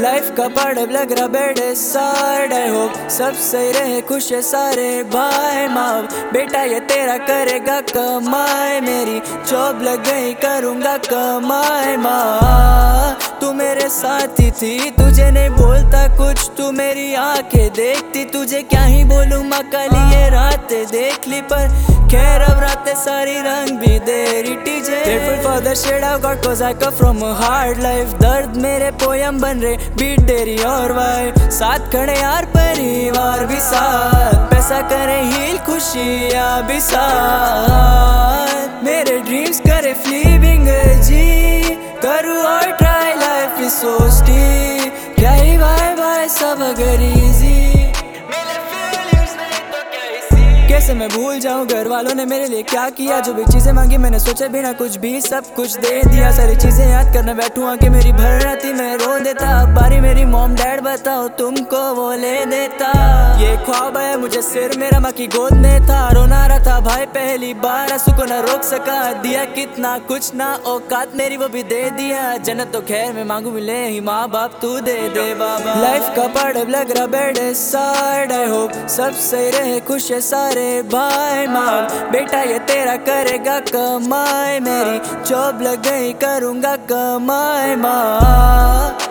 Life का part अब लग रहा बेड साइड। आई होप सब सही रहे, खुश है सारे भाई माँ। बेटा ये तेरा करेगा कमाई, मेरी जॉब लग गई करूँगा कमाई माँ। तू मेरे साथ ही थी, तुझे नहीं बोलता कुछ, तू मेरी आंखें देखती, तुझे क्या ही बोलूँ माँ। कल ये रातें देख ली पर खैर अब रातें सारी रंग भी दे रही टीजे। Grateful for the shade I've got cause I come from a hard life। दर्द मेरे पोयम बन रहे, बीट तेरी और वाइफ, साथ खड़े यार परिवार भी साथ, पैसा करे हील खुशियाँ भी साथ। मेरे ड्रीम्स करे फ्लीविंग जी, करूँ और try life is so steep, क्या ही बाय बाय सब अगर इजी। कैसे मैं भूल जाऊं घर वालों ने मेरे लिए क्या किया, जो भी चीजें मांगी मैंने सोचे बिना कुछ भी सब कुछ दे दिया। सारी चीजें याद करने बैठूं आके मेरी भर राती मैं रो देता। अब बारी मेरी मॉम डैड बताओ तुमको वो ले देता। ये ख्वाब है मुझे सिर मेरा माँ की गोद में था, रोना रहा था भाई पहली बार, आंसू को ना रोक सका। दिया कितना कुछ ना औकात मेरी वो भी दे दिया, जन्नत तो खैर मैं मांगू मिले ही माँ बाप तू दे दे बाबा। लाइफ का पार्ट अब लग रहा बेड साइड। आई होप सब सही रहे, खुश है सारे भाई माँ। बेटा ये तेरा करेगा कमाई, मेरी जॉब लग गई करूँगा कमाई माँ।